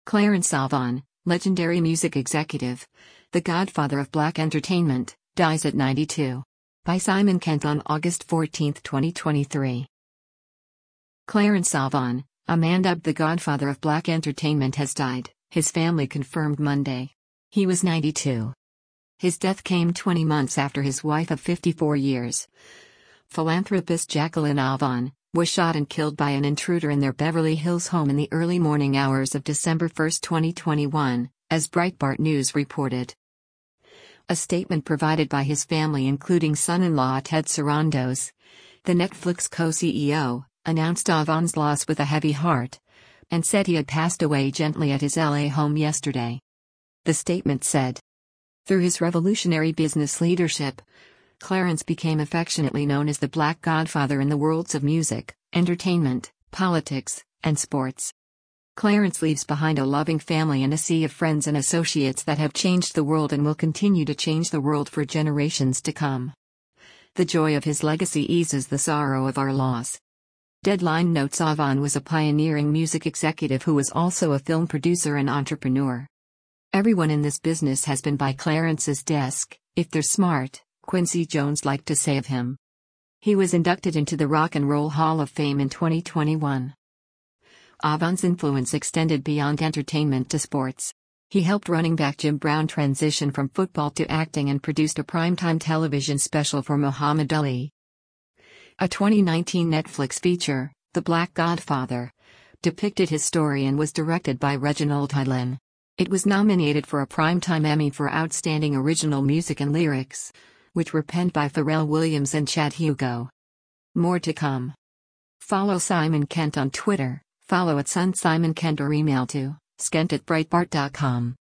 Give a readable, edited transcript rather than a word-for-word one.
Clarence Avant, legendary music executive, the godfather of black entertainment, dies at 92. By Simon Kent on August 14, 2023. Clarence Avant, a man dubbed the godfather of black entertainment, has died, his family confirmed Monday. He was 92. His death came 20 months after his wife of 54 years, philanthropist Jacqueline Avant, was shot and killed by an intruder in their Beverly Hills home in the early morning hours of December 1, 2021, as Breitbart News reported. A statement provided by his family, including son-in-law Ted Sarandos, the Netflix co-CEO, announced Avant's loss with a heavy heart, and said he had passed away gently at his LA home yesterday. The statement said, "Through his revolutionary business leadership, Clarence became affectionately known as the Black Godfather in the worlds of music, entertainment, politics, and sports. Clarence leaves behind a loving family and a sea of friends and associates that have changed the world and will continue to change the world for generations to come. The joy of his legacy eases the sorrow of our loss." Deadline notes Avant was a pioneering music executive who was also a film producer and entrepreneur. "Everyone in this business has been by Clarence's desk, if they're smart," Quincy Jones liked to say of him. He was inducted into the Rock and Roll Hall of Fame in 2021. Avant's influence extended beyond entertainment to sports. He helped running back Jim Brown transition from football to acting and produced a primetime television special for Muhammad Ali. A 2019 Netflix feature, The Black Godfather, depicted his story and was directed by Reginald Hudlin. It was nominated for a Primetime Emmy for Outstanding Original Music and Lyrics, which were penned by Pharrell Williams and Chad Hugo. More to come. Follow Simon Kent on Twitter, follow @SunSimonKent or email to skent@breitbart.com.